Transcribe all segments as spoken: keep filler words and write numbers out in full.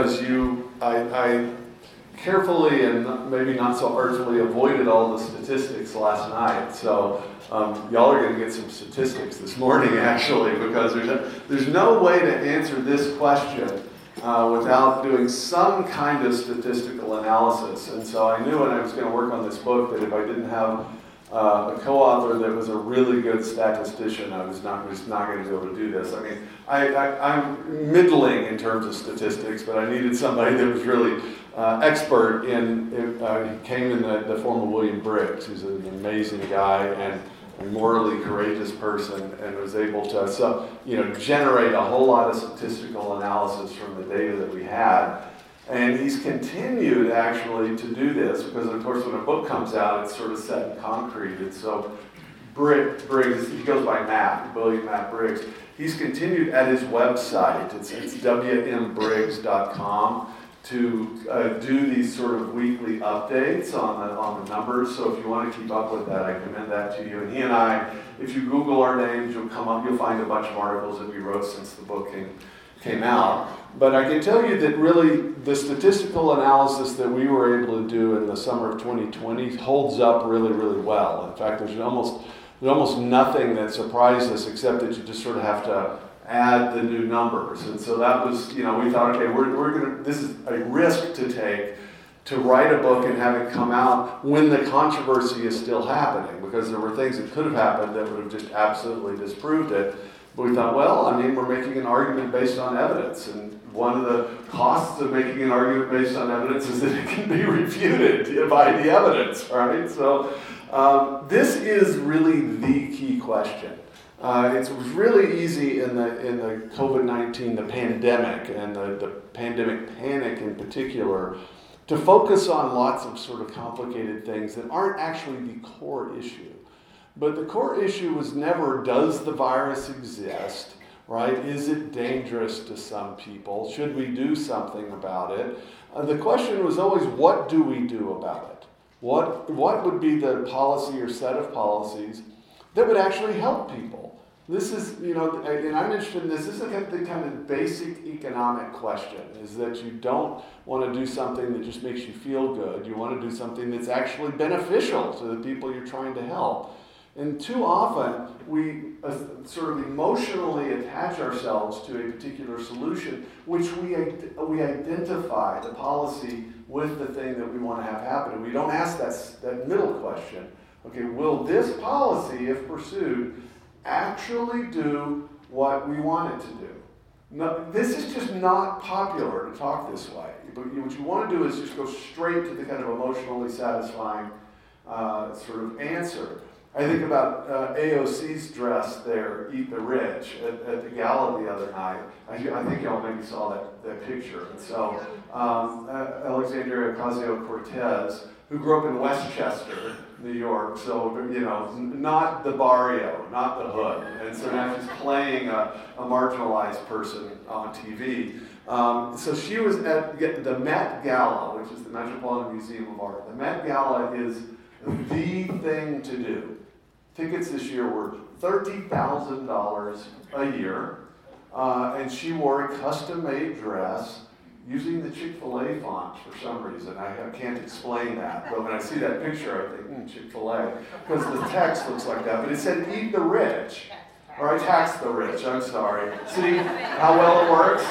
because you, I, I carefully and maybe not so artfully avoided all the statistics last night. So um, y'all are going to get some statistics this morning, actually, because there's a, there's no way to answer this question uh, without doing some kind of statistical analysis. And so I knew when I was going to work on this book that if I didn't have Uh, a co-author that was a really good statistician, I was not was not going to be able to do this. I mean, I, I, I'm middling in terms of statistics, but I needed somebody that was really uh, expert in, in uh, he came in the, the form of William Briggs, who's an amazing guy and a morally courageous person, and was able to, so, you know, generate a whole lot of statistical analysis from the data that we had. And he's continued, actually, to do this, because, of course, when a book comes out, it's sort of set in concrete. And so Briggs, he goes by Matt, William Matt Briggs. He's continued at his website, it's, it's w m briggs dot com, to uh, do these sort of weekly updates on the, on the numbers. So if you want to keep up with that, I commend that to you. And he and I, if you Google our names, you'll come up, you'll find a bunch of articles that we wrote since the book came came out. But I can tell you that really the statistical analysis that we were able to do in the summer of twenty twenty holds up really, really well. In fact, there's almost there's almost nothing that surprised us except that you just sort of have to add the new numbers. And so that was, you know, we thought, okay, we're we're gonna this is a risk to take to write a book and have it come out when the controversy is still happening, because there were things that could have happened that would have just absolutely disproved it. But we thought, well, I mean, we're making an argument based on evidence, and one of the costs of making an argument based on evidence is that it can be refuted by the evidence, right? So um, this is really the key question. Uh, it was really easy in the in the COVID nineteen, the pandemic, and the, the pandemic panic in particular, to focus on lots of sort of complicated things that aren't actually the core issue. But the core issue was never, does the virus exist, right? Is it dangerous to some people? Should we do something about it? Uh, the question was always, what do we do about it? What, what would be the policy or set of policies that would actually help people? This is, you know, and I'm interested in this, this is the kind of basic economic question, is that you don't want to do something that just makes you feel good. You want to do something that's actually beneficial to the people you're trying to help. And too often, we uh, sort of emotionally attach ourselves to a particular solution, which we, we identify the policy with the thing that we want to have happen. And we don't ask that, that middle question. Okay, will this policy, if pursued, actually do what we want it to do? No, this is just not popular to talk this way. But what you want to do is just go straight to the kind of emotionally satisfying uh, sort of answer. I think about uh, A O C's dress there, Eat the Rich, at, at the gala the other night. I, I think y'all maybe saw that, that picture. And so um, uh, Alexandria Ocasio-Cortez, who grew up in Westchester, New York, so, you know, not the barrio, not the hood. And so now she's playing a, a marginalized person on T V. Um, so she was at the Met Gala, which is the Metropolitan Museum of Art. The Met Gala is the thing to do. Tickets this year were thirty thousand dollars a year, uh, and she wore a custom-made dress using the Chick-fil-A font for some reason. I, I can't explain that, but when I see that picture, I think, hmm, Chick-fil-A, because the text looks like that. But it said, eat the rich, or I tax the rich, I'm sorry. See how well it works?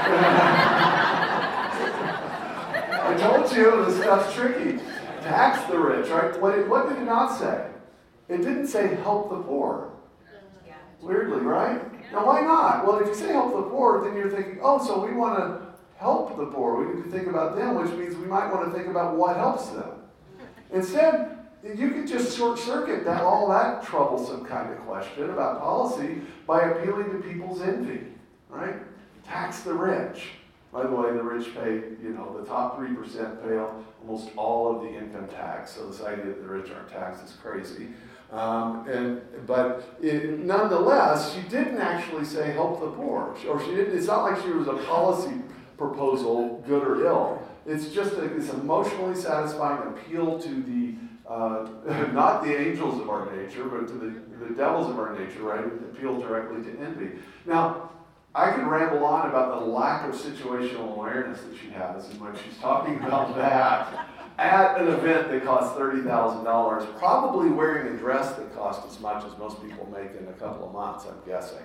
I told you, this stuff's tricky. Tax the rich, right? What, what did it not say? It didn't say help the poor. Weirdly, right? Now, why not? Well, if you say help the poor, then you're thinking, oh, so we want to help the poor. We need to think about them, which means we might want to think about what helps them. Instead, you could just short-circuit that all that troublesome kind of question about policy by appealing to people's envy, right? Tax the rich. By the way, the rich pay, you know, the top three percent pay almost all of the income tax. So this idea that the rich aren't taxed is crazy. Um, and but it, nonetheless, she didn't actually say help the poor, or she didn't. It's not like she was a policy proposal, good or ill. It's just a, this emotionally satisfying appeal to the uh, not the angels of our nature, but to the, the devils of our nature, right? Appeal directly to envy. Now, I could ramble on about the lack of situational awareness that she has, and when she's talking about that at an event that costs thirty thousand dollars, probably wearing a dress that costs as much as most people make in a couple of months, I'm guessing.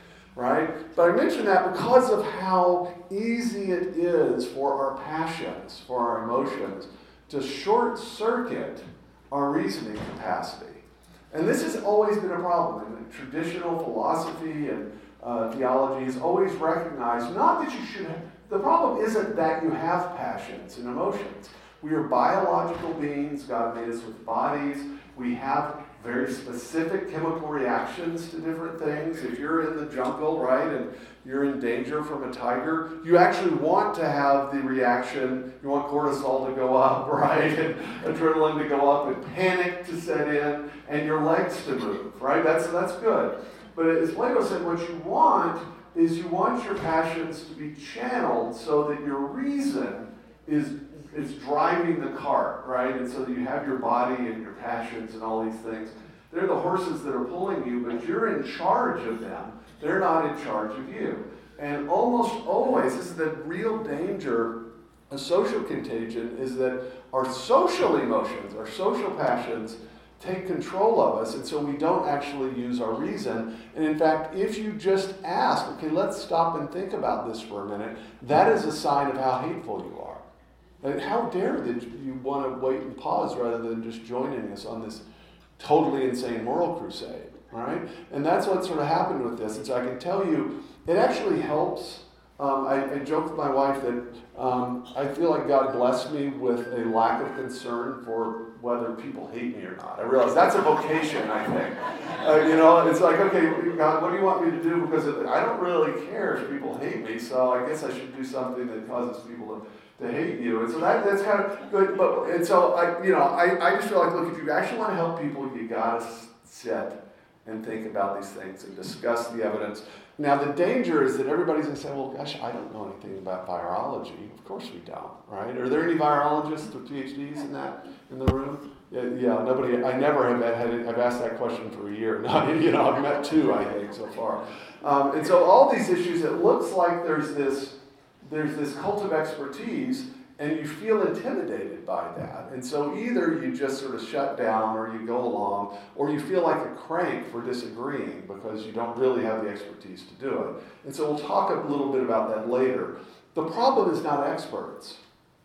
Right? But I mention that because of how easy it is for our passions, for our emotions, to short circuit our reasoning capacity. And this has always been a problem. In traditional philosophy and uh, theology has always recognized, not that you should have, the problem isn't that you have passions and emotions. We are biological beings. God made us with bodies. We have very specific chemical reactions to different things. If you're in the jungle, right, and you're in danger from a tiger, you actually want to have the reaction. You want cortisol to go up, right, and adrenaline to go up, and panic to set in, and your legs to move, right? That's that's good. But as Plato said, what you want is you want your passions to be channeled so that your reason is is driving the cart, right? And so that you have your body and your passions and all these things. They're the horses that are pulling you, but you're in charge of them. They're not in charge of you. And almost always, this is the real danger of social contagion, is that our social emotions, our social passions, take control of us, and so we don't actually use our reason. And in fact, if you just ask, okay, let's stop and think about this for a minute, that is a sign of how hateful you are. And how dare that you want to wait and pause rather than just joining us on this totally insane moral crusade, right? And that's what sort of happened with this. And so I can tell you, it actually helps. Um, I, I joke with my wife that um, I feel like God blessed me with a lack of concern for whether people hate me or not. I realize that's a vocation, I think. Uh, you know, it's like, okay, God, what do you want me to do? Because I don't really care if people hate me, so I guess I should do something that causes people to to hate you. And so that, that's kind of good. But and so I you know, I, I just feel like, look, if you actually want to help people, you gotta sit and think about these things and discuss the evidence. Now the danger is that everybody's gonna say, well, gosh, I don't know anything about virology. Of course we don't, right? Are there any virologists with P H Ds in that in the room? Yeah, yeah, nobody. I never have had. I've asked that question for a year. Now, you know, I've met two, I think, so far. Um, and so all these issues, it looks like there's this. There's this cult of expertise, and you feel intimidated by that. And so either you just sort of shut down, or you go along, or you feel like a crank for disagreeing because you don't really have the expertise to do it. And so we'll talk a little bit about that later. The problem is not experts.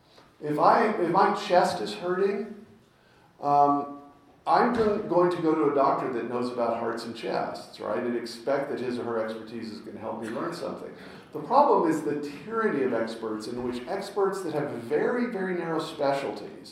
If I if my chest is hurting, um, I'm going to go to a doctor that knows about hearts and chests, right, and expect that his or her expertise is going to help me learn something. The problem is the tyranny of experts, in which experts that have very, very narrow specialties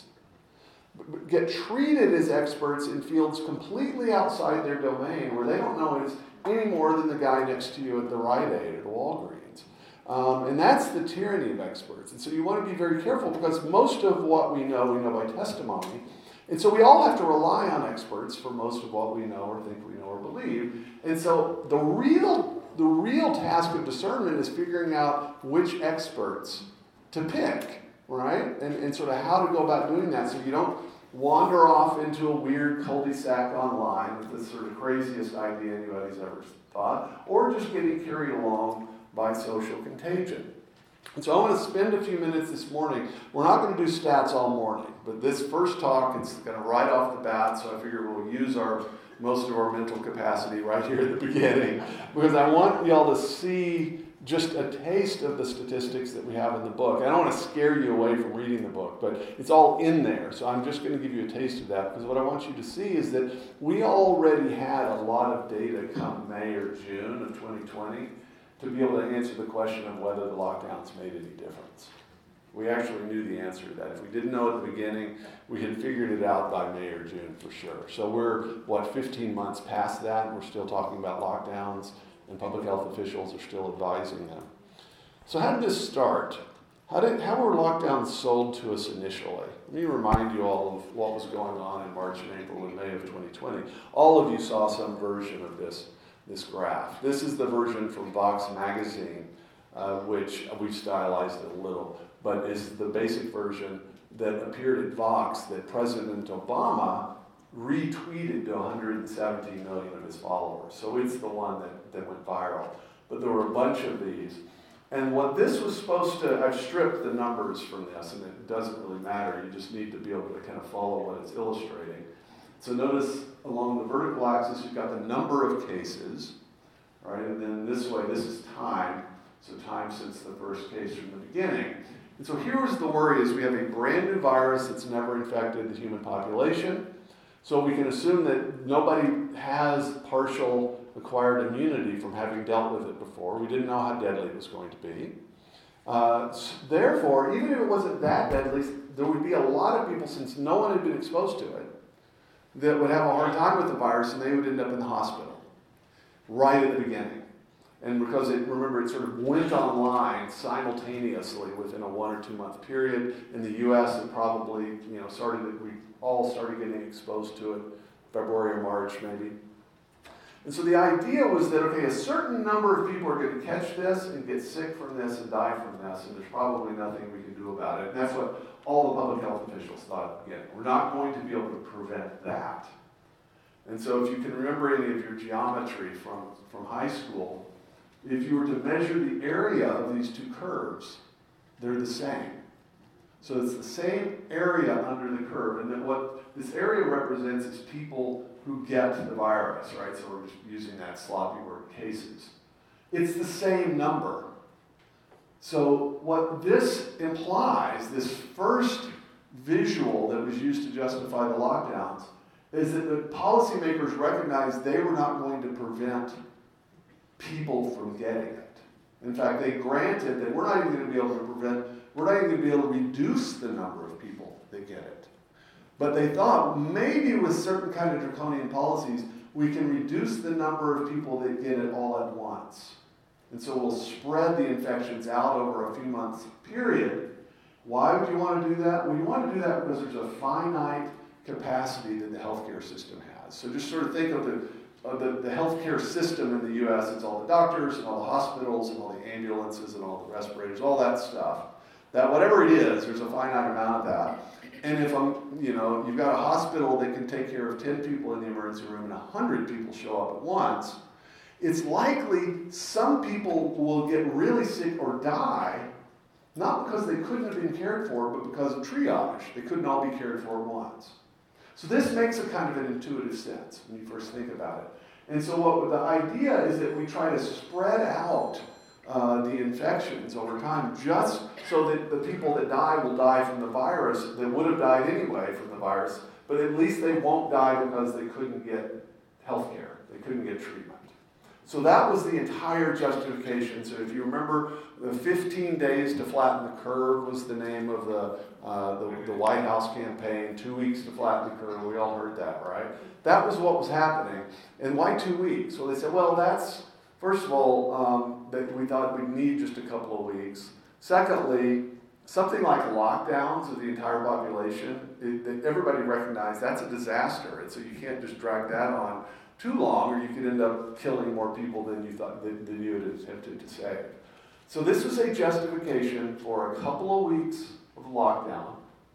get treated as experts in fields completely outside their domain, where they don't know it any more than the guy next to you at the Rite Aid at Walgreens. Um, and that's the tyranny of experts. And so you want to be very careful, because most of what we know, we know by testimony. And so we all have to rely on experts for most of what we know or think we know or believe. And so the real the real task of discernment is figuring out which experts to pick, right? And, and sort of how to go about doing that, so you don't wander off into a weird cul-de-sac online with the sort of craziest idea anybody's ever thought, or just getting carried along by social contagion. And so I want to spend a few minutes this morning. We're not going to do stats all morning, but this first talk is going to right off the bat, so I figure we'll use our most of our mental capacity right here at the beginning, because I want y'all to see just a taste of the statistics that we have in the book. I don't want to scare you away from reading the book, but it's all in there, so I'm just going to give you a taste of that, because what I want you to see is that we already had a lot of data come May or June of twenty twenty to be able to answer the question of whether the lockdowns made any difference. We actually knew the answer to that. If we didn't know at the beginning, we had figured it out by May or June for sure. So we're, what, fifteen months past that, and we're still talking about lockdowns, and public health officials are still advising them. So how did this start? How did how were lockdowns sold to us initially? Let me remind you all of what was going on in March and April and May of twenty twenty. All of you saw some version of this, this graph. This is the version from Vox magazine, uh, which we've stylized it a little, but is the basic version that appeared at Vox that President Obama retweeted to one hundred seventeen million of his followers. So it's the one that, that went viral. but there were a bunch of these. And what this was supposed to, I've stripped the numbers from this, and it doesn't really matter. You just need to be able to kind of follow what it's illustrating. So notice along the vertical axis, you've got the number of cases, right? And then this way, this is time. So time since the first case from the beginning. And so here was the worry is we have a brand new virus that's never infected the human population. So we can assume that nobody has partial acquired immunity from having dealt with it before. We didn't know how deadly it was going to be. Uh, therefore, even if it wasn't that deadly, there would be a lot of people, since no one had been exposed to it, that would have a hard time with the virus, and they would end up in the hospital right at the beginning. And because it, remember, it sort of went online simultaneously within a one or two month period. In the U S, it probably, you know, started, we all started getting exposed to it February or March maybe. And so the idea was that, okay, a certain number of people are going to catch this and get sick from this and die from this, and there's probably nothing we can do about it. And that's what all the public health officials thought at the beginning. We're not going to be able to prevent that. And so if you can remember any of your geometry from, from high school, if you were to measure the area of these two curves, they're the same. So it's the same area under the curve, and then what this area represents is people who get the virus, right? So we're just using that sloppy word, cases. It's the same number. So what this implies, this first visual that was used to justify the lockdowns, is that the policymakers recognized they were not going to prevent people from getting it. In fact, they granted that we're not even going to be able to prevent, we're not even going to be able to reduce the number of people that get it. But they thought maybe with certain kind of draconian policies, we can reduce the number of people that get it all at once. And so we'll spread the infections out over a few months period. Why would you want to do that? Well, you want to do that because there's a finite capacity that the healthcare system has. So just sort of think of the Uh, the, the healthcare system in the U S, it's all the doctors and all the hospitals and all the ambulances and all the respirators, all that stuff. That whatever it is, there's a finite amount of that. And if I'm, you know, you've got a hospital that can take care of ten people in the emergency room and one hundred people show up at once, it's likely some people will get really sick or die, not because they couldn't have been cared for, but because of triage. They couldn't all be cared for at once. So this makes a kind of an intuitive sense when you first think about it. And so what the idea is that we try to spread out uh, the infections over time just so that the people that die will die from the virus that would have died anyway from the virus, but at least they won't die because they couldn't get health care. They couldn't get treatment. So that was the entire justification. So if you remember, the fifteen days to flatten the curve was the name of the, uh, the, the White House campaign, two weeks to flatten the curve. We all heard that, right? That was what was happening. And why two weeks? Well, they said, well, that's, first of all, um, that we thought we'd need just a couple of weeks. Secondly, something like lockdowns of the entire population, it, it, everybody recognized that's a disaster. And so you can't just drag that on too long, or you could end up killing more people than you thought than, than you had attempted to save. So this was a justification for a couple of weeks of lockdown,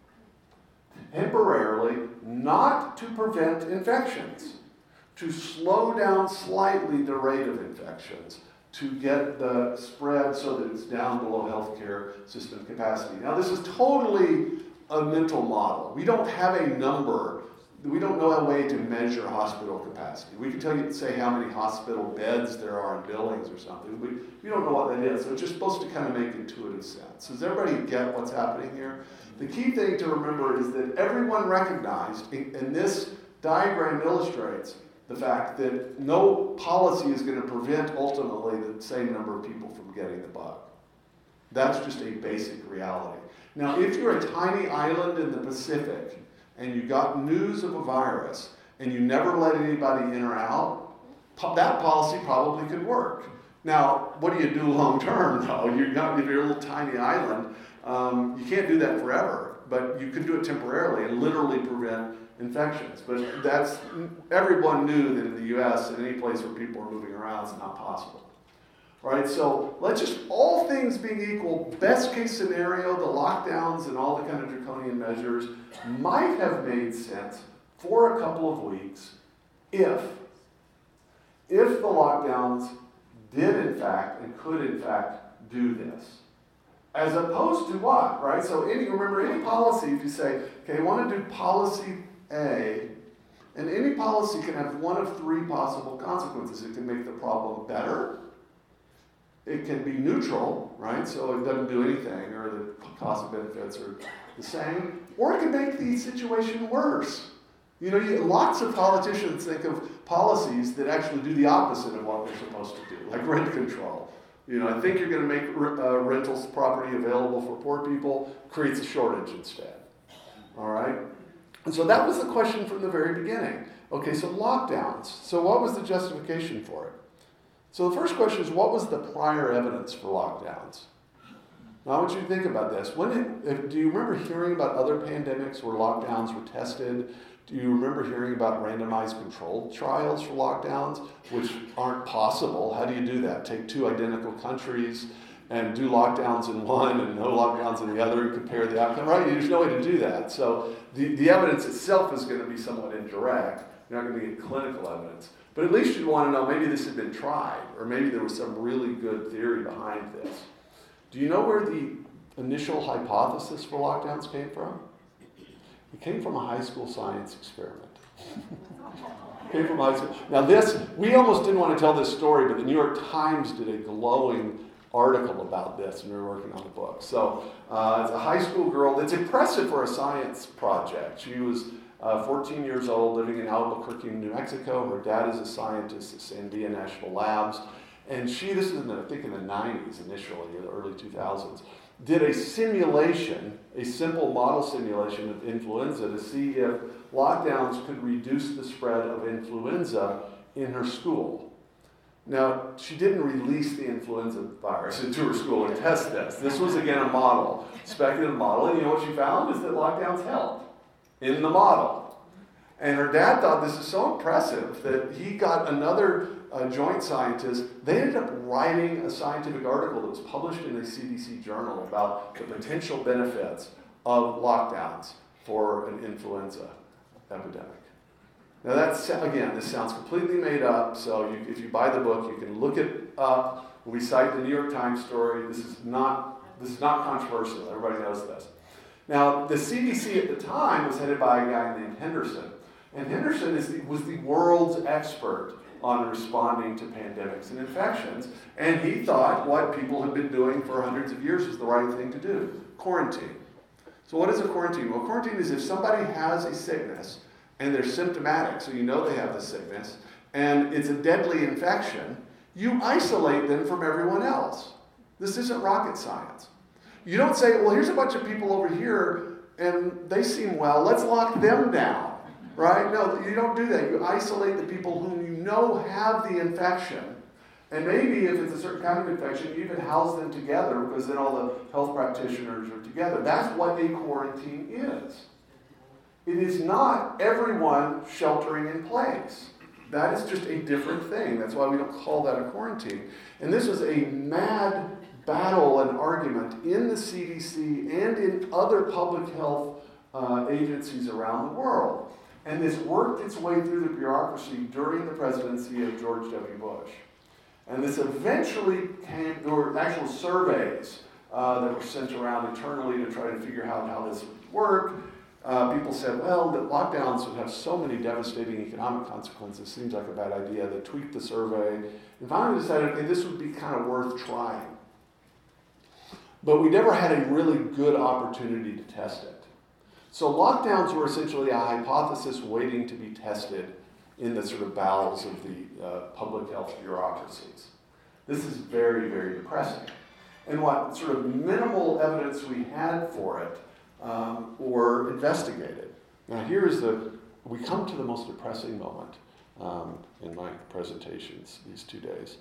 temporarily, not to prevent infections, to slow down slightly the rate of infections, to get the spread so that it's down below healthcare system capacity. Now this is totally a mental model. We don't have a number. We don't know a way to measure hospital capacity. We can tell you, say how many hospital beds there are in buildings or something. We, we don't know what that is. So it's just supposed to kind of make intuitive sense. Does everybody get what's happening here? The key thing to remember is that everyone recognized, and this diagram illustrates the fact that no policy is going to prevent ultimately the same number of people from getting the bug. That's just a basic reality. Now, if you're a tiny island in the Pacific, and you got news of a virus, and you never let anybody in or out, po- that policy probably could work. Now, what do you do long term, though? You're not, if you're a little tiny island, um, you can't do that forever, but you could do it temporarily and literally prevent infections. But that's, everyone knew that in the U S, in any place where people are moving around, it's not possible. All right, so let's just, all things being equal, best case scenario, the lockdowns and all the kind of draconian measures might have made sense for a couple of weeks if, if the lockdowns did in fact and could in fact do this. As opposed to what, right? So any, remember, any policy, if you say, okay, I want to do policy A, and any policy can have one of three possible consequences. It can make the problem better. It can be neutral, right? So it doesn't do anything, or the cost of benefits are the same. Or it can make the situation worse. You know, you, lots of politicians think of policies that actually do the opposite of what they're supposed to do, like rent control. You know, I think you're going to make uh, rentals property available for poor people, creates a shortage instead. All right? And so that was the question from the very beginning. Okay, so lockdowns. So what was the justification for it? So the first question is, what was the prior evidence for lockdowns? Now I want you to think about this. When it, if, do you remember hearing about other pandemics where lockdowns were tested? Do you remember hearing about randomized controlled trials for lockdowns, which aren't possible? How do you do that? Take two identical countries and do lockdowns in one and no lockdowns in the other and compare the outcome, right? There's no way to do that. So the, the evidence itself is going to be somewhat indirect. You're not going to get clinical evidence. But at least you'd want to know maybe this had been tried, or maybe there was some really good theory behind this. Do you know where the initial hypothesis for lockdowns came from? It came from a high school science experiment. It came from high school. Now this, we almost didn't want to tell this story, but the New York Times did a glowing article about this when we were working on the book. So uh, it's a high school girl. It's impressive for a science project. She was uh, fourteen years old, living in Albuquerque, New Mexico. Her dad is a scientist at Sandia National Labs. And she, this is in the, I think in the nineties initially, the early two thousands, did a simulation, a simple model simulation of influenza to see if lockdowns could reduce the spread of influenza in her school. Now, she didn't release the influenza virus into her school to test this. This was, again, a model, speculative model, and you know what she found is that lockdowns helped in the model. And her dad thought this is so impressive that he got another uh, joint scientist. They ended up writing a scientific article that was published in a C D C journal about the potential benefits of lockdowns for an influenza epidemic. Now that's, again, this sounds completely made up, so you, if you buy the book, you can look it up. We cite the New York Times story. This is not, this is not controversial. Everybody knows this. Now, the C D C at the time was headed by a guy named Henderson. And Henderson is the, was the world's expert on responding to pandemics and infections. And he thought what people had been doing for hundreds of years was the right thing to do, quarantine. So what is a quarantine? Well, quarantine is if somebody has a sickness and they're symptomatic, so you know they have the sickness, and it's a deadly infection, you isolate them from everyone else. This isn't rocket science. You don't say, well, here's a bunch of people over here, and they seem well, let's lock them down, right? No, you don't do that. You isolate the people whom you know have the infection, and maybe if it's a certain kind of infection, you even house them together, because then all the health practitioners are together. That's what a quarantine is. It is not everyone sheltering in place. That is just a different thing. That's why we don't call that a quarantine. And this was a mad battle and argument in the C D C and in other public health uh, agencies around the world. And this worked its way through the bureaucracy during the presidency of George W. Bush. And this eventually came, there were actual surveys uh, that were sent around internally to try to figure out how this would work. Uh, people said, well, that lockdowns would have so many devastating economic consequences, seems like a bad idea. They tweaked the survey and finally decided, okay, this would be kind of worth trying. But we never had a really good opportunity to test it. So lockdowns were essentially a hypothesis waiting to be tested in the sort of bowels of the uh, public health bureaucracies. This is very, very depressing. And what sort of minimal evidence we had for it um, were investigated. Now here is the, we come to the most depressing moment um, in my presentations these two days.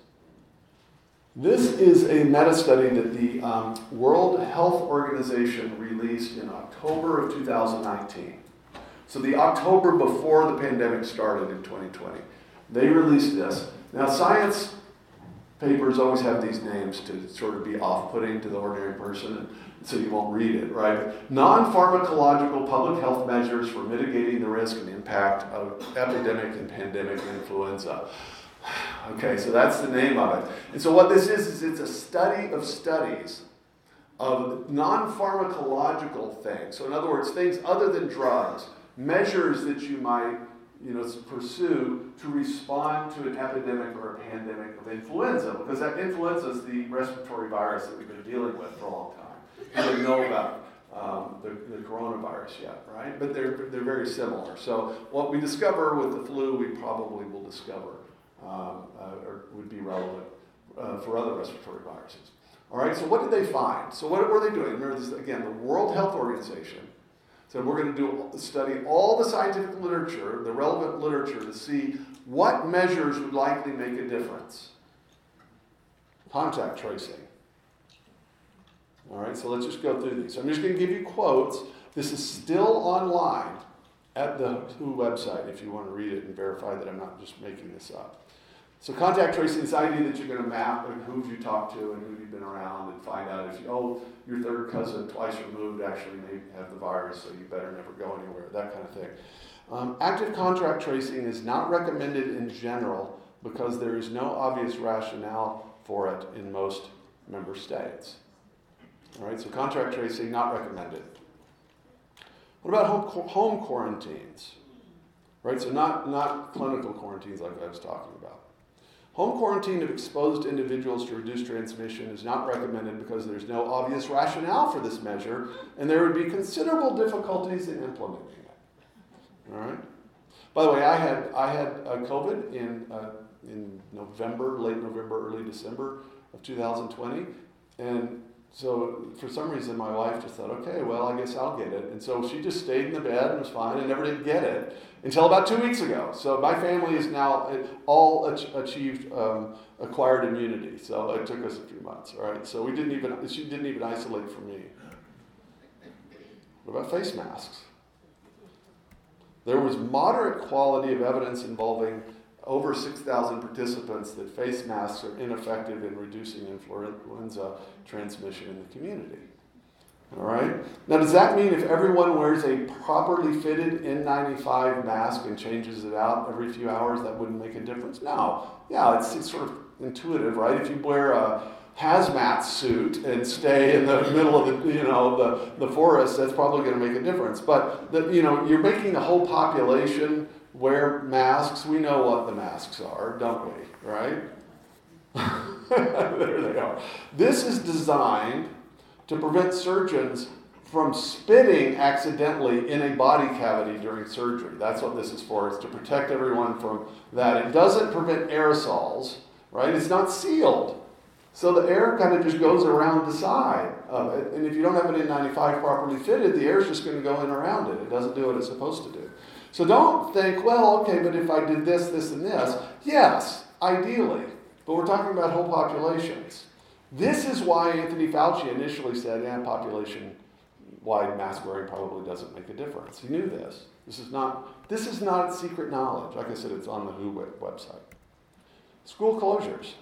This is a meta-study that the um, World Health Organization released in October of two thousand nineteen. So the October before the pandemic started in twenty twenty. They released this. Now science papers always have these names to sort of be off-putting to the ordinary person, so you won't read it, right? Non-pharmacological public health measures for mitigating the risk and impact of epidemic and pandemic influenza. Okay, so that's the name of it. And so what this is, is it's a study of studies of non-pharmacological things. So in other words, things other than drugs, measures that you might, you know, pursue to respond to an epidemic or a pandemic of influenza, because that influenza is the respiratory virus that we've been dealing with for a long time. You don't know about um, the, the coronavirus yet, right? But they're they're very similar. So what we discover with the flu, we probably will discover um, uh, or would be relevant uh, for other respiratory viruses. All right. So what did they find? So what were they doing? Remember this again. The World Health Organization said we're going to do study all the scientific literature, the relevant literature, to see what measures would likely make a difference. Contact tracing. All right, so let's just go through these. I'm just going to give you quotes. This is still online at the W H O website if you want to read it and verify that I'm not just making this up. So contact tracing is the idea that you're going to map who you talked to and who you've been around and find out if you, oh, your third cousin twice removed actually may have the virus, so you better never go anywhere, that kind of thing. Um, active contact tracing is not recommended in general because there is no obvious rationale for it in most member states. All right, so contact tracing, not recommended. What about home, home quarantines? Right, so not, not clinical quarantines like I was talking about. Home quarantine of exposed individuals to reduce transmission is not recommended because there's no obvious rationale for this measure, and there would be considerable difficulties in implementing it. All right. By the way, I had I had uh, COVID in uh, in November, late November, early December of two thousand twenty, and so for some reason my wife just thought, okay, well, I guess I'll get it, and so she just stayed in the bed and was fine and never did get it until about two weeks ago. So my family is now all ach- achieved um, acquired immunity. So it took us a few months. All right. So we didn't even she didn't even isolate from me. What about face masks? There was moderate quality of evidence involving over six thousand participants that face masks are ineffective in reducing influenza transmission in the community. All right? Now, does that mean if everyone wears a properly fitted N ninety-five mask and changes it out every few hours, that wouldn't make a difference? No. Yeah, it's, it's sort of intuitive, right? If you wear a hazmat suit and stay in the middle of the, you know, the, the forest, that's probably going to make a difference. But, the, you know, you're making the whole population wear masks. We know what the masks are, don't we? Right? There they are. This is designed to prevent surgeons from spitting accidentally in a body cavity during surgery. That's what this is for. It's to protect everyone from that. It doesn't prevent aerosols, right? It's not sealed. So the air kind of just goes around the side of it. And if you don't have an N ninety-five properly fitted, the air's just going to go in around it. It doesn't do what it's supposed to do. So don't think, well, okay, but if I did this, this, and this, yes, ideally. But we're talking about whole populations. This is why Anthony Fauci initially said, yeah, population-wide mask wearing probably doesn't make a difference. He knew this. This is not this is not secret knowledge. Like I said, it's on the W H O website. School closures.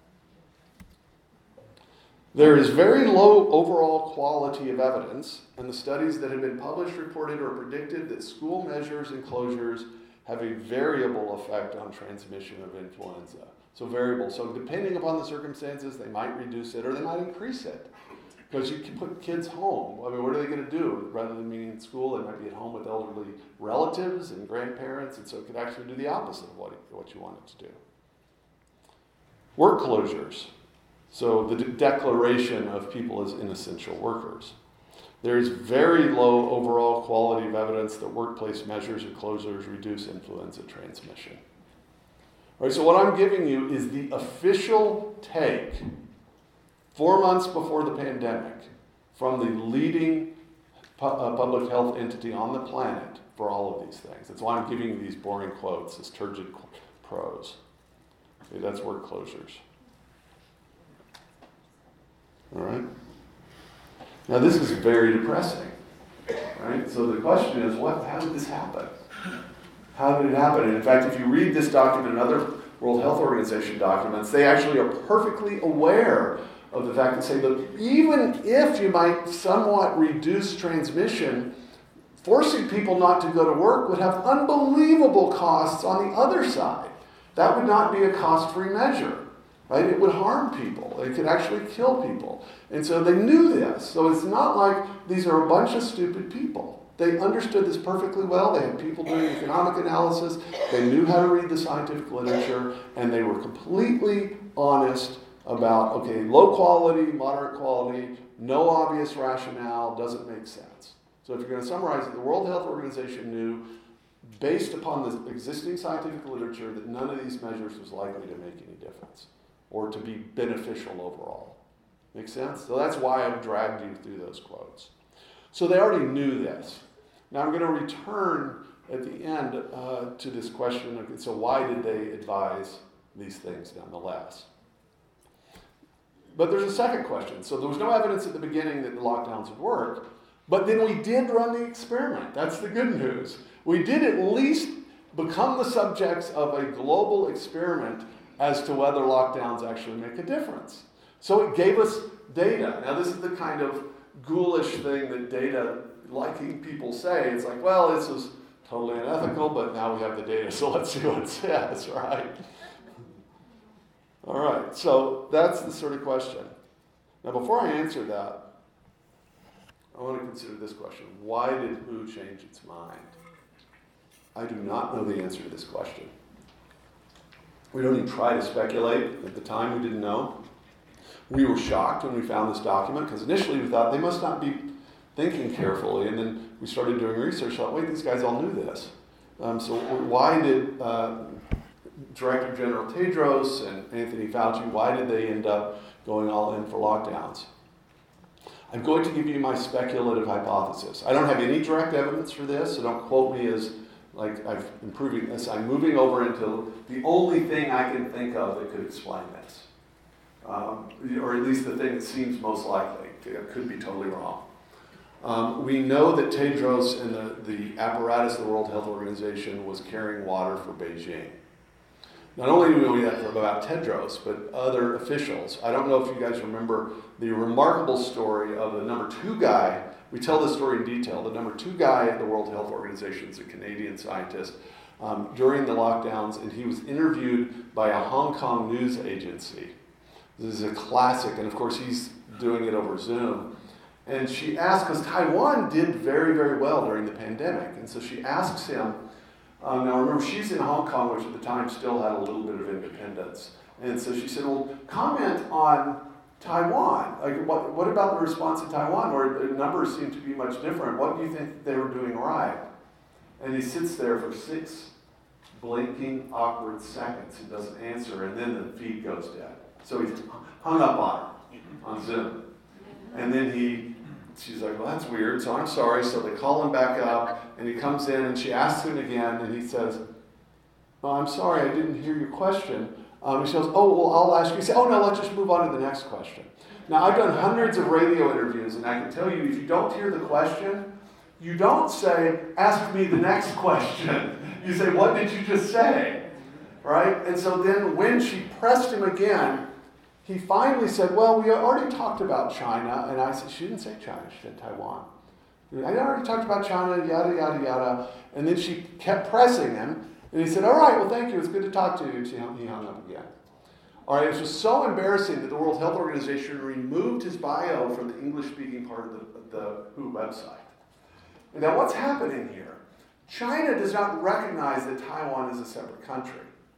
There is very low overall quality of evidence, and the studies that have been published, reported, or predicted that school measures and closures have a variable effect on transmission of influenza. So variable. So depending upon the circumstances, they might reduce it or they might increase it. Because you can put kids home. I mean, what are they going to do? Rather than being in school, they might be at home with elderly relatives and grandparents, and so it could actually do the opposite of what, what you want it to do. Work closures. So the de- declaration of people as inessential workers. There is very low overall quality of evidence that workplace measures and closures reduce influenza transmission. All right, so what I'm giving you is the official take, four months before the pandemic, from the leading pu- uh, public health entity on the planet for all of these things. That's why I'm giving you these boring quotes, this turgid prose. Okay, that's work closures. All right? Now this is very depressing, right? So the question is, what? How did this happen? How did it happen? And in fact, if you read this document and other World Health Organization documents, they actually are perfectly aware of the fact that say that even if you might somewhat reduce transmission, forcing people not to go to work would have unbelievable costs on the other side. That would not be a cost-free measure, right? It would harm people. It could actually kill people. And so they knew this. So it's not like these are a bunch of stupid people. They understood this perfectly well. They had people doing economic analysis. They knew how to read the scientific literature, and they were completely honest about, okay, low quality, moderate quality, no obvious rationale, doesn't make sense. So if you're going to summarize it, the World Health Organization knew, based upon the existing scientific literature, that none of these measures was likely to make any difference or to be beneficial overall. Make sense? So that's why I've dragged you through those quotes. So they already knew this. Now I'm going to return at the end uh, to this question of, so why did they advise these things nonetheless? But there's a second question. So there was no evidence at the beginning that the lockdowns would work, but then we did run the experiment. That's the good news. We did at least become the subjects of a global experiment as to whether lockdowns actually make a difference. So it gave us data. Now this is the kind of ghoulish thing that data liking people say. It's like, well, this is totally unethical, but now we have the data, so let's see what it says, right? All right, so that's the sort of question. Now before I answer that, I want to consider this question. Why did W H O change its mind? I do not know the answer to this question. We don't even try to speculate. At the time, we didn't know. We were shocked when we found this document, because initially we thought they must not be thinking carefully, and then we started doing research, thought, wait, these guys all knew this. Um, so why did uh, Director General Tedros and Anthony Fauci, why did they end up going all in for lockdowns? I'm going to give you my speculative hypothesis. I don't have any direct evidence for this, so don't quote me as like I'm improving this. I'm moving over into the only thing I can think of that could explain this. Um, or at least the thing that seems most likely. It could be totally wrong. Um, we know that Tedros and the, the apparatus of the World Health Organization was carrying water for Beijing. Not only do we know that about Tedros, but other officials. I don't know if you guys remember the remarkable story of the number two guy. We tell this story in detail. The number two guy at the World Health Organization is a Canadian scientist um, during the lockdowns, and he was interviewed by a Hong Kong news agency. This is a classic, and of course he's doing it over Zoom. And she asked, because Taiwan did very, very well during the pandemic, and so she asks him, Um, now remember, she's in Hong Kong, which at the time still had a little bit of independence. And so she said, well, comment on Taiwan. Like, what, what about the response in Taiwan, where the numbers seem to be much different? What do you think they were doing right? And he sits there for six blinking, awkward seconds and doesn't answer, and then the feed goes dead. So he's hung up on her on Zoom. And then he She's like, well, that's weird, so I'm sorry. So they call him back up, and he comes in, and she asks him again, and he says, oh, I'm sorry, I didn't hear your question. Um, and she goes, oh, well, I'll ask you. He said, oh, no, let's just move on to the next question. Now, I've done hundreds of radio interviews, and I can tell you, if you don't hear the question, you don't say, ask me the next question. You say, what did you just say? Right? And so then when she pressed him again, he finally said, well, we already talked about China. And I said, she didn't say China, she said Taiwan. I already talked about China, yada, yada, yada. And then she kept pressing him. And he said, all right, well, thank you. It's good to talk to you. And she hung, he hung up again. All right, it was just so embarrassing that the World Health Organization removed his bio from the English-speaking part of the, the W H O website. And now what's happening here? China does not recognize that Taiwan is a separate country.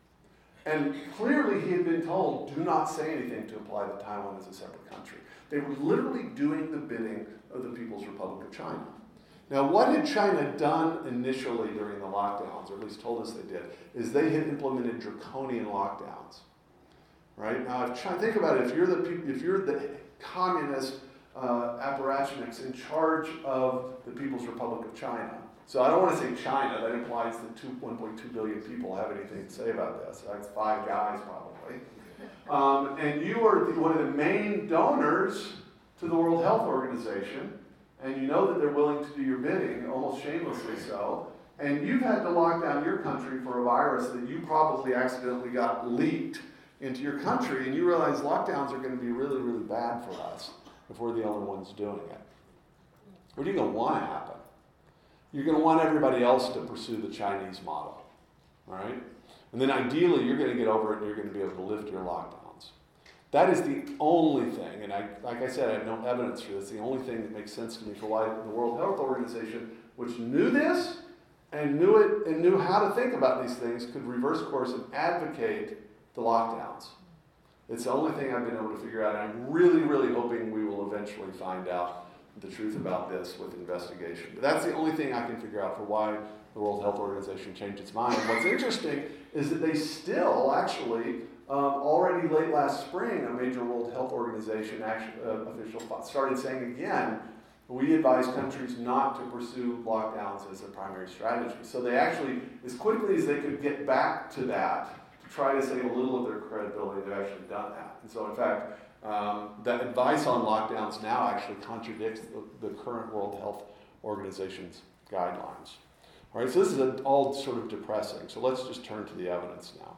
And clearly he had been told, do not say anything to imply that Taiwan is a separate country. They were literally doing the bidding of the People's Republic of China. Now, what had China done initially during the lockdowns, or at least told us they did, is they had implemented draconian lockdowns. Right? Now, if China, think about it, if you're the, if you're the communist uh, apparatchiks in charge of the People's Republic of China, so I don't want to say China, that implies that two, one point two billion people have anything to say about this. That's five guys probably. Um, and you are the, one of the main donors to the World Health Organization, and you know that they're willing to do your bidding, almost shamelessly so, and you've had to lock down your country for a virus that you probably accidentally got leaked into your country, and you realize lockdowns are going to be really, really bad for us if we're the only ones doing it. What are you going to want to happen? You're going to want everybody else to pursue the Chinese model, all right? And then ideally, you're going to get over it and you're going to be able to lift your lockdowns. That is the only thing, and I, like I said, I have no evidence for this, the only thing that makes sense to me for why the World Health Organization, which knew this and knew it and knew how to think about these things, could reverse course and advocate the lockdowns. It's the only thing I've been able to figure out, and I'm really, really hoping we will eventually find out the truth about this with investigation. But that's the only thing I can figure out for why the World Health Organization changed its mind. And what's interesting is that they still actually, um, already late last spring, a major World Health Organization actually, uh, official started saying again, we advise countries not to pursue lockdowns as a primary strategy. So they actually, as quickly as they could get back to that, to try to save a little of their credibility, they've actually done that. And so in fact, um, that advice on lockdowns now actually contradicts the, the current World Health Organization's guidelines. All right, so this is a, all sort of depressing. So let's just turn to the evidence now.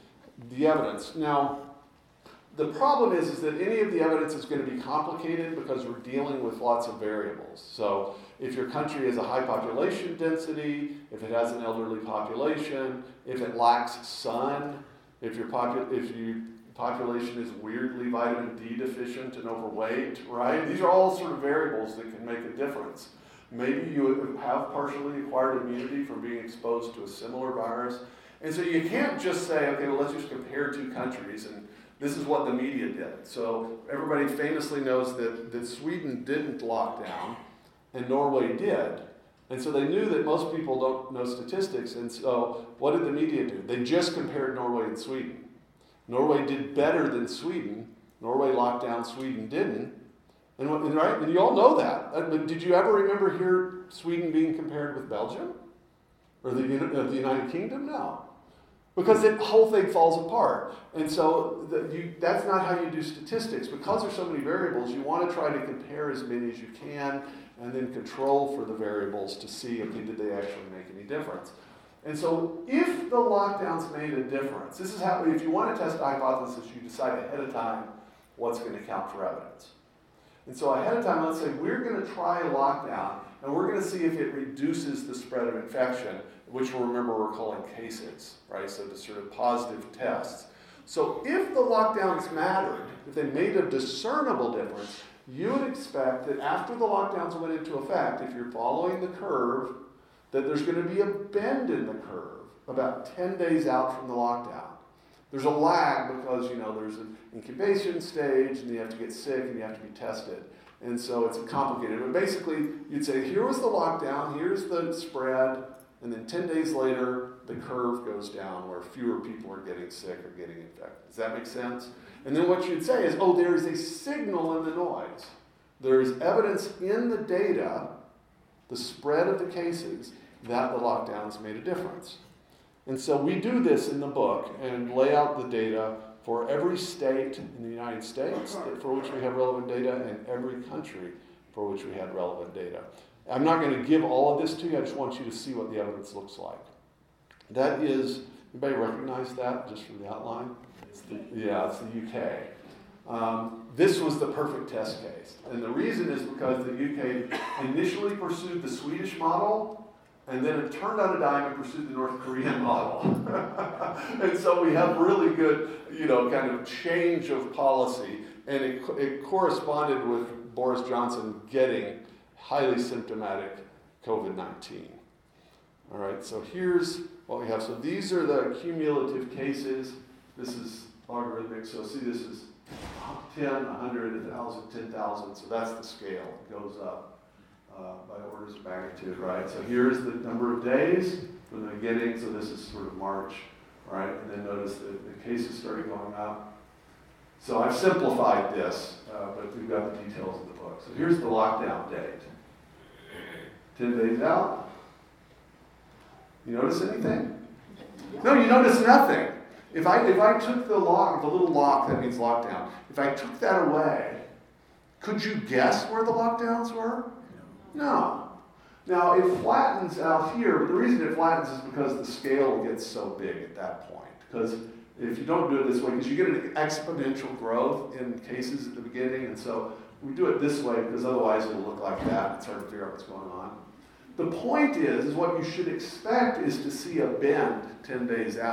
The evidence. Now, the problem is, is that any of the evidence is going to be complicated because we're dealing with lots of variables. So if your country has a high population density, if it has an elderly population, if it lacks sun, if your popu- if your population is weirdly vitamin D deficient and overweight, right? These are all sort of variables that can make a difference. Maybe you have partially acquired immunity from being exposed to a similar virus. And so you can't just say, okay, well, let's just compare two countries, and this is what the media did. So everybody famously knows that, that Sweden didn't lock down, and Norway did. And so they knew that most people don't know statistics, and so what did the media do? They just compared Norway and Sweden. Norway did better than Sweden. Norway locked down, Sweden didn't. And, and, right, and you all know that. Uh, but did you ever remember hear Sweden being compared with Belgium? Or the, uh, the United Kingdom? No. Because the whole thing falls apart. And so the, you, that's not how you do statistics. Because there's so many variables, you want to try to compare as many as you can and then control for the variables to see, okay, did they actually make any difference? And so if the lockdowns made a difference, this is how, if you want to test a hypothesis, you decide ahead of time what's going to count for evidence. And so ahead of time, let's say we're going to try a lockdown, and we're going to see if it reduces the spread of infection, which we'll remember we're calling cases, right? So the sort of positive tests. So if the lockdowns mattered, if they made a discernible difference, you would expect that after the lockdowns went into effect, if you're following the curve, that there's going to be a bend in the curve about ten days out from the lockdown. There's a lag because, you know, there's an incubation stage and you have to get sick and you have to be tested. And so it's complicated. But basically, you'd say, here was the lockdown, here's the spread, and then ten days later, the curve goes down where fewer people are getting sick or getting infected. Does that make sense? And then what you'd say is, oh, there is a signal in the noise. There is evidence in the data, the spread of the cases, that the lockdowns made a difference. And so we do this in the book and lay out the data for every state in the United States for which we have relevant data and every country for which we had relevant data. I'm not going to give all of this to you, I just want you to see what the evidence looks like. That is, anybody recognize that just from the outline? It's the, yeah, it's the U K. Um, this was the perfect test case. And the reason is because the U K initially pursued the Swedish model, and then it turned on a dime and pursued the North Korean model. And so we have really good, you know, kind of change of policy. And it, it corresponded with Boris Johnson getting highly symptomatic covid nineteen. All right, so here's what we have. So these are the cumulative cases. This is logarithmic. So see, this is ten, one hundred, one thousand, ten thousand. So that's the scale. It goes up. Uh, by orders of magnitude, right? So here's the number of days from the beginning. So this is sort of March, right? And then notice that the cases started going up. So I've simplified this, uh, but we've got the details in the book. So here's the lockdown date. ten days out. You notice anything? No, you notice nothing. If I if I took the lock, the little lock, that means lockdown. If I took that away, could you guess where the lockdowns were? No. Now, it flattens out here, but the reason it flattens is because the scale gets so big at that point. Because if you don't do it this way, because you get an exponential growth in cases at the beginning, and so we do it this way because otherwise it'll look like that. It's hard to figure out what's going on. The point is, is what you should expect is to see a bend ten days out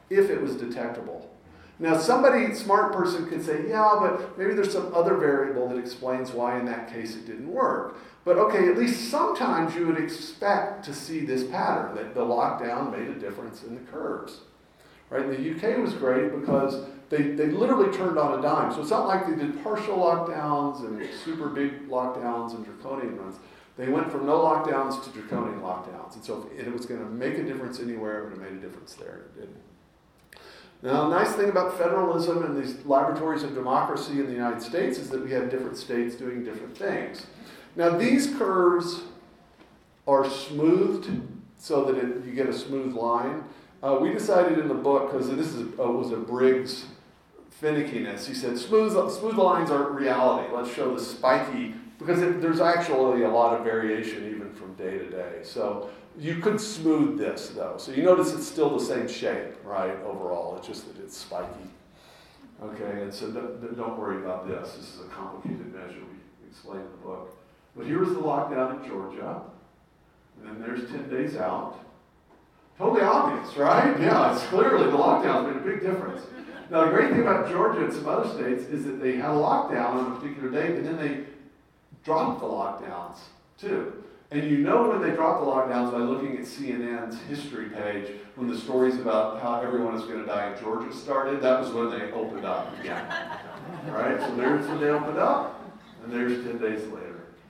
if it was detectable. Now, somebody, smart person could say, yeah, but maybe there's some other variable that explains why in that case it didn't work. But okay, at least sometimes you would expect to see this pattern, that the lockdown made a difference in the curves. Right? The U K was great because they, they literally turned on a dime. So it's not like they did partial lockdowns and super big lockdowns and draconian ones. They went from no lockdowns to draconian lockdowns. And so if it was going to make a difference anywhere, it would have made a difference there. It didn't. Now, the nice thing about federalism and these laboratories of democracy in the United States is that we have different states doing different things. Now, these curves are smoothed so that it, you get a smooth line. Uh, we decided in the book, because this is, uh, was a Briggs finickiness, he said, smooth, smooth lines aren't reality. Let's show the spiky, because it, there's actually a lot of variation even from day to day. So you could smooth this, though. So you notice it's still the same shape, right, overall. It's just that it's spiky. Okay, and so don't, don't worry about this. This is a complicated measure. We explain in the book. But here's the lockdown in Georgia. And then there's ten days out. Totally obvious, right? Yeah, it's clearly the lockdown's made a big difference. Now, the great thing about Georgia and some other states is that they had a lockdown on a particular date, and then they dropped the lockdowns, too. And you know when they dropped the lockdowns by looking at C N N's history page, when the stories about how everyone is going to die in Georgia started, that was when they opened up again. Right? So there's when they opened up, and there's ten days later.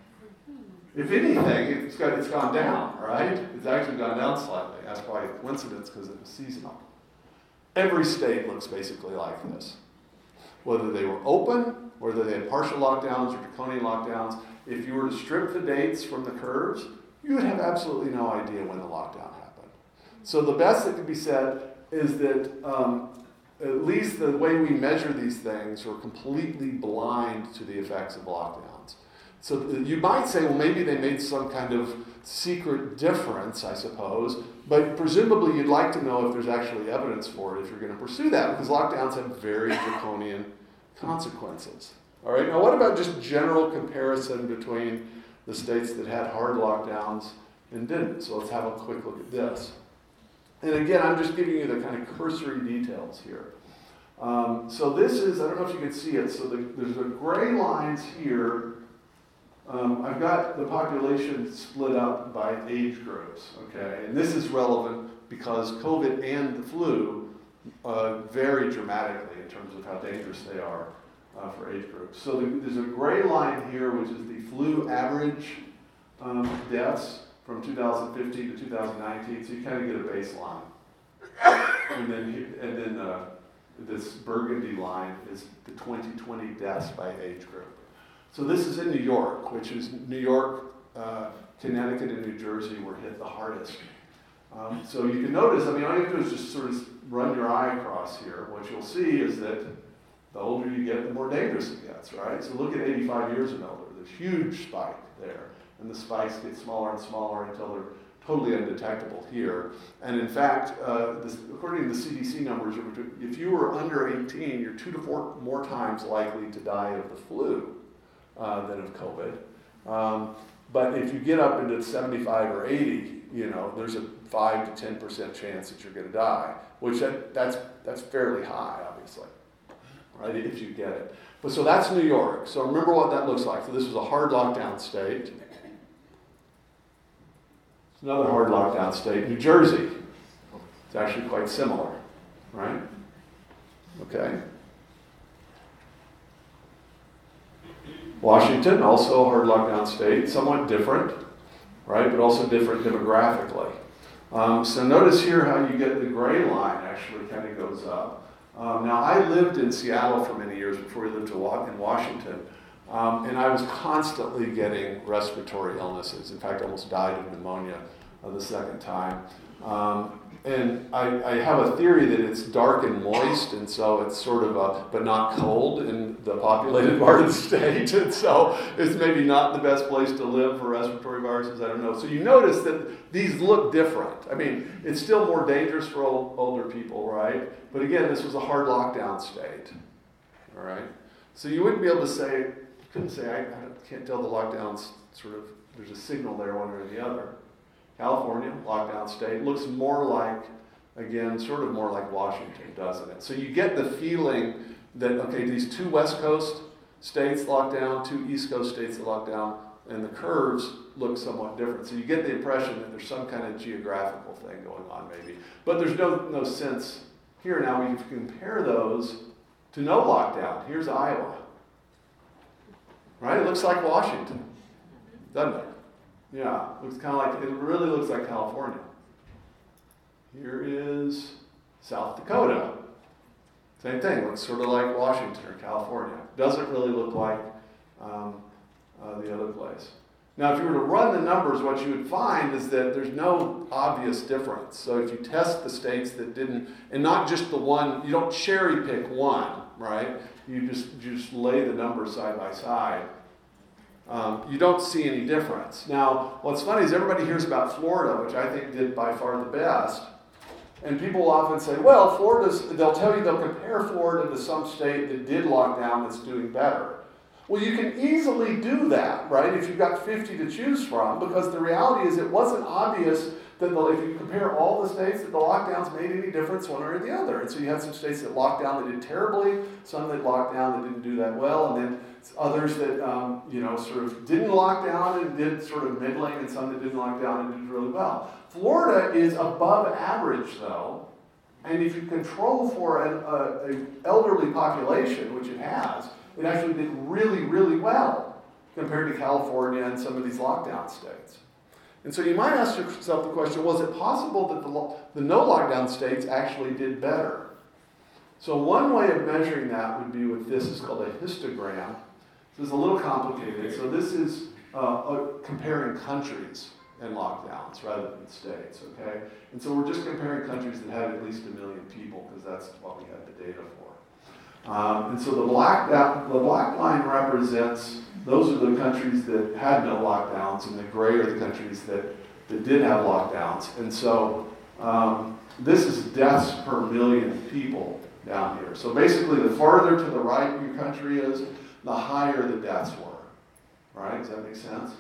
If anything, it's got, it's gone down, right? It's actually gone down slightly. That's probably a coincidence because it was seasonal. Every state looks basically like this. Whether they were open, whether they had partial lockdowns or draconian lockdowns, if you were to strip the dates from the curves, you would have absolutely no idea when the lockdown happened. So the best that could be said is that um, at least the way we measure these things, we're completely blind to the effects of lockdowns. So you might say, well, maybe they made some kind of secret difference, I suppose, but presumably you'd like to know if there's actually evidence for it if you're going to pursue that, because lockdowns have very draconian consequences. All right, now what about just general comparison between the states that had hard lockdowns and didn't? So let's have a quick look at this. And again, I'm just giving you the kind of cursory details here. Um, so this is, I don't know if you can see it, so the, there's the gray lines here. Um, I've got the population split up by age groups, okay? And this is relevant because COVID and the flu uh, vary dramatically in terms of how dangerous they are uh, for age groups. So the, there's a gray line here, which is the flu average um, deaths from two thousand fifteen to two thousand nineteen, so you kind of get a baseline. And then, and then uh, this burgundy line is the twenty twenty deaths by age group. So this is in New York, which is New York, uh, Connecticut, and New Jersey were hit the hardest. Um, so you can notice, I mean, all you have to do is just sort of run your eye across here. What you'll see is that the older you get, the more dangerous it gets, right? So look at eighty-five years and older. There's a huge spike there. And the spikes get smaller and smaller until they're totally undetectable here. And in fact, uh, this, according to the C D C numbers, if you were under eighteen, you're two to four more times likely to die of the flu uh, than of COVID. Um, but if you get up into seventy-five or eighty, you know, there's a five to ten percent chance that you're going to die, which that, that's that's fairly high, obviously, right, if you get it. But so that's New York. So remember what that looks like. So this was a hard lockdown state. Another hard lockdown state, New Jersey. It's actually quite similar, right? Okay. Washington, also a hard lockdown state, somewhat different, right? But also different demographically. Um, so notice here how you get the gray line actually kind of goes up. Um, now, I lived in Seattle for many years before we lived in Washington. Um, and I was constantly getting respiratory illnesses. In fact, I almost died of pneumonia uh, the second time. Um, and I, I have a theory that it's dark and moist, and so it's sort of a, but not cold in the populated part of the state. And so it's maybe not the best place to live for respiratory viruses, I don't know. So you notice that these look different. I mean, it's still more dangerous for old, older people, right? But again, this was a hard lockdown state, all right? So you wouldn't be able to say, couldn't say, I, I can't tell the lockdowns sort of, there's a signal there one way or the other. California, lockdown state, looks more like Again, sort of more like Washington, doesn't it? So you get the feeling that, okay, these two West Coast states locked down, two East Coast states that locked down, and the curves look somewhat different. So you get the impression that there's some kind of geographical thing going on maybe. But there's no, no sense here. Now we compare those to no lockdown. Here's Iowa. Right? It looks like Washington, doesn't it? Yeah, looks kind of like, it really looks like California. Here is South Dakota. Same thing, looks sort of like Washington or California. Doesn't really look like um, uh, the other place. Now, if you were to run the numbers, what you would find is that there's no obvious difference. So if you test the states that didn't, and not just the one, you don't cherry pick one, right? You just, you just lay the numbers side by side. Um, you don't see any difference. Now, what's funny is everybody hears about Florida, which I think did by far the best. And people will often say, well, Florida's, they'll tell you, they'll compare Florida to some state that did lock down that's doing better. Well, you can easily do that, right, if you've got fifty to choose from, because the reality is it wasn't obvious that the, if you compare all the states that the lockdowns made any difference one way or the other. And so you had some states that locked down that did terribly, some that locked down that didn't do that well, and then others that, um, you know, sort of didn't lock down and did sort of middling, and some that didn't lock down and did really well. Florida is above average, though, and if you control for an a, a elderly population, which it has, it actually did really, really well compared to California and some of these lockdown states. And so you might ask yourself the question, was it possible that the, lo- the no lockdown states actually did better? So one way of measuring that would be with this. It's called a histogram. This is a little complicated. So this is uh, uh, comparing countries and lockdowns rather than states, okay? And so we're just comparing countries that had at least a million people, because that's what we had the data for. Um, and so the black, that, the black line represents, those are the countries that had no lockdowns, and the gray are the countries that, that did have lockdowns. And so um, this is deaths per million people down here. So basically, the farther to the right your country is, the higher the deaths were. Right? Does that make sense?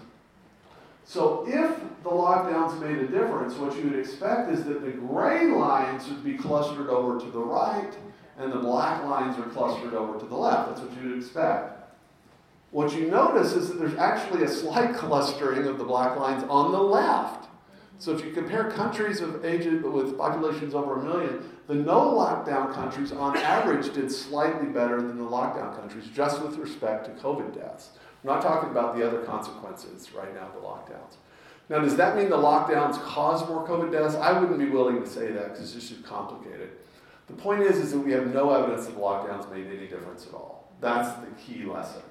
So if the lockdowns made a difference, what you would expect is that the gray lines would be clustered over to the right, and the black lines are clustered over to the left. That's what you would expect. What you notice is that there's actually a slight clustering of the black lines on the left. So if you compare countries of age with populations over a million, the no lockdown countries on average did slightly better than the lockdown countries, just with respect to COVID deaths. I'm not talking about the other consequences right now of the lockdowns. Now, does that mean the lockdowns cause more COVID deaths? I wouldn't be willing to say that, because it's just complicated. The point is, is that we have no evidence that the lockdowns made any difference at all. That's the key lesson.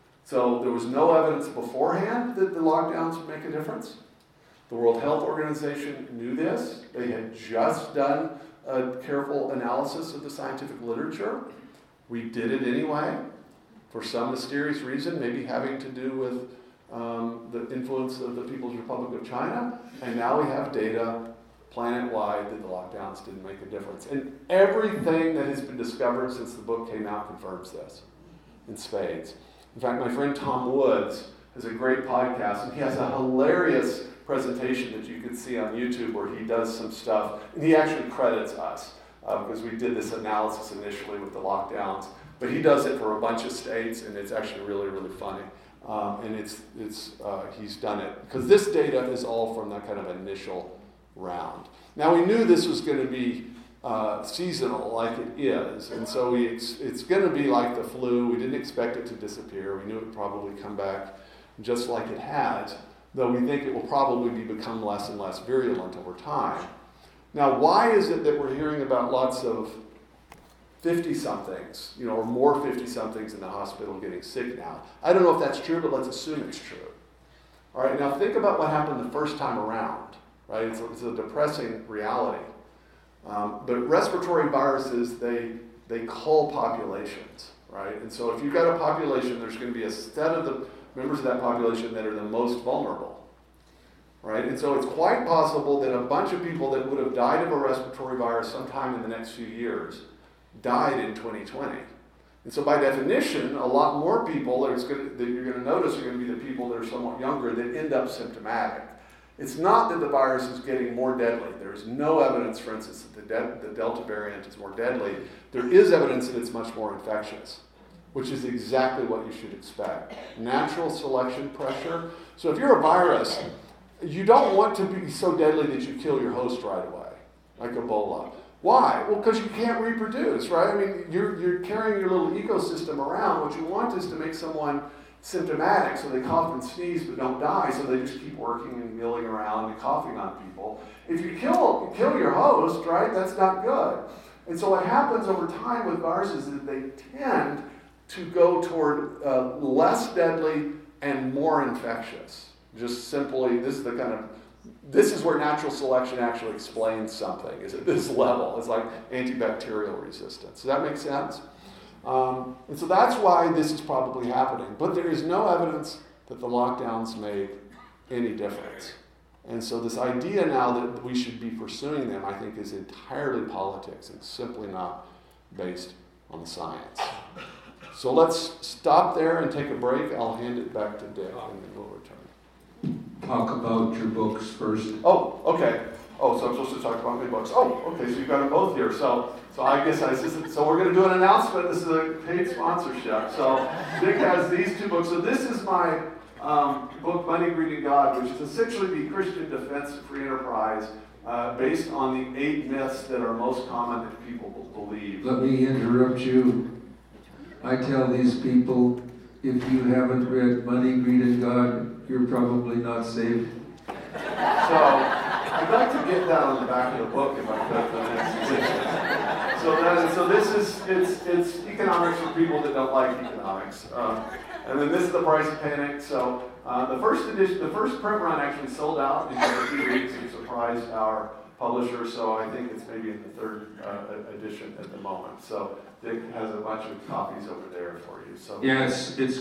So there was no evidence beforehand that the lockdowns would make a difference. The World Health Organization knew this. They had just done a careful analysis of the scientific literature. We did it anyway, for some mysterious reason, maybe having to do with um, the influence of the People's Republic of China. And now we have data planet-wide that the lockdowns didn't make a difference. And everything that has been discovered since the book came out confirms this in spades. In fact, my friend Tom Woods has a great podcast, and he has a hilarious presentation that you can see on YouTube where he does some stuff, and he actually credits us uh, because we did this analysis initially with the lockdowns, but he does it for a bunch of states, and it's actually really, really funny. Um, and it's it's uh, he's done it because this data is all from that kind of initial round. Now we knew this was going to be uh, seasonal, like it is, and so we ex- it's going to be like the flu. We didn't expect it to disappear. We knew it would probably come back just like it has, though we think it will probably be become less and less virulent over time. Now, why is it that we're hearing about lots of fifty-somethings, you know, or more fifty-somethings in the hospital getting sick now? I don't know if that's true, but let's assume it's true. All right, now think about what happened the first time around, right? It's a, it's a depressing reality. Um, but respiratory viruses, they they cull populations, right? And so if you've got a population, there's going to be a set of the members of that population that are the most vulnerable, right? And so it's quite possible that a bunch of people that would have died of a respiratory virus sometime in the next few years died in twenty twenty. And so by definition, a lot more people that, it's gonna, that you're going to notice are going to be the people that are somewhat younger that end up symptomatic. It's not that the virus is getting more deadly. There's no evidence, for instance, that the, de- the Delta variant is more deadly. There is evidence that it's much more infectious, which is exactly what you should expect. Natural selection pressure. So if you're a virus, you don't want to be so deadly that you kill your host right away, like Ebola. Why? Well, because you can't reproduce, right? I mean, you're, you're carrying your little ecosystem around. What you want is to make someone symptomatic so they cough and sneeze but don't die, so they just keep working and milling around and coughing on people. If you kill, you kill your host, right, that's not good. And so what happens over time with viruses is that they tend to go toward uh, less deadly and more infectious. Just simply, this is the kind of, this is where natural selection actually explains something, is at this level. It's like antibacterial resistance. Does that make sense? Um, and so that's why this is probably happening. But there is no evidence that the lockdowns made any difference. And so this idea now that we should be pursuing them, I think, is entirely politics and simply not based on the science. So let's stop there and take a break. I'll hand it back to Dick, and then we'll return. Talk about your books first. Oh, okay. Oh, so I'm supposed to talk about my books. Oh, okay, so you've got them both here. So so I guess I just, so we're going to do an announcement. This is a paid sponsorship. So Dick has these two books. So this is my um, book, Money, Greed, and God, which is essentially the Christian defense of free enterprise, uh, based on the eight myths that are most common that people believe. Let me interrupt you. I tell these people, if you haven't read Money, Greed, and God, you're probably not saved. So I'd like to get that on the back of the book if I could for the next edition. So that, so this is it's it's economics for people that don't like economics. Um, and then this is the price of panic. So uh, the first edition, the first print run actually sold out in just a few weeks. It surprised our publisher. So I think it's maybe in the third uh, edition at the moment. So Dick has a bunch of copies over there for you. So yes, it's